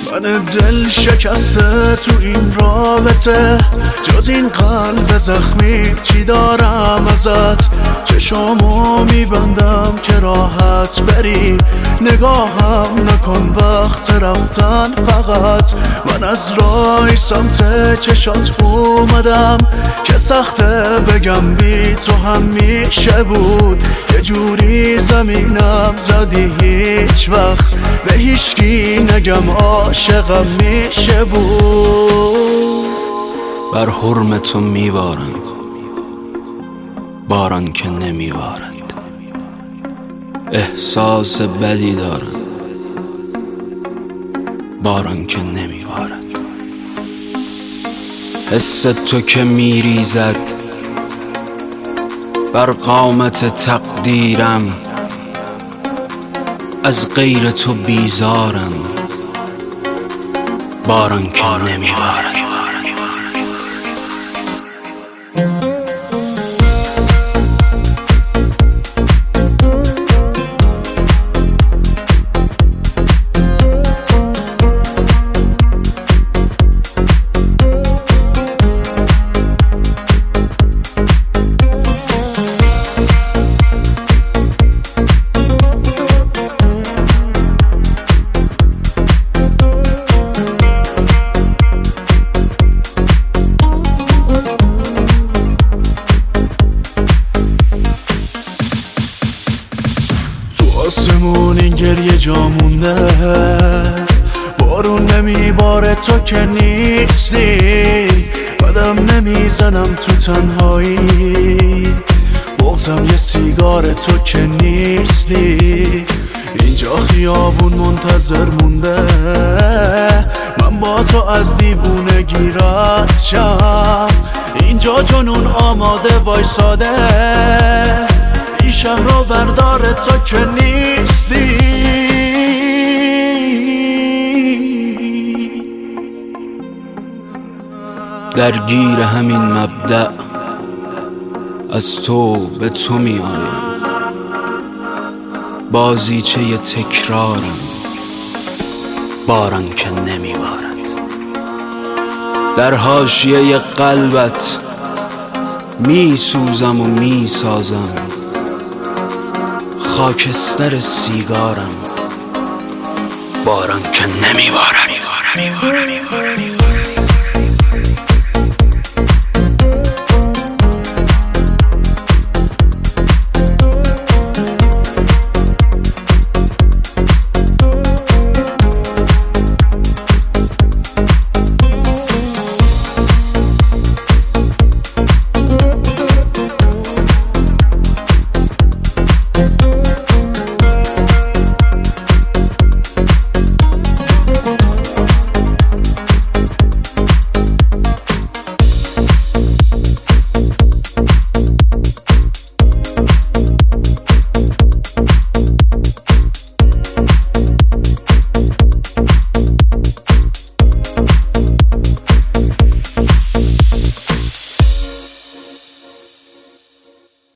من دل شکسته تو این رابطه، جز این قلب زخمی چی دارم ازت؟ چشامو میبندم که راحت بری، نگاهم نکن وقت رفتن فقط. من از راه سمت چشات اومدم که سخته بگم بی تو همیشه بود. یه جوری زمینم زدی هیچ وقت به هیچکی نگم عاشقم میشه بود. بر حرم تو میبارم باران که نمیبارد، احساس بدی دارم باران که نمیبارد. حس تو که میریزد بر قامت تقدیرم، از غیر تو بیزارم باران که نمیبارد. آسمون این گریه جا مونده، بارون نمیباره تو که نیستی، قدم نمیزنم تو تنهایی، بغضم یه سیگار تو که نیستی. اینجا خیابون منتظر مونده من با تو از دیوونگی رد شم، اینجا جنون آماده وایساده، این شهر رو بردار تو که نیستی. درگیر همین مبدأ از تو به تو می آیم، بازیچه تکرارم باران که نمی بارد. در حاشیه قلبت می سوزم و می سازم، خاکستر سیگارم باران که نمی بارد.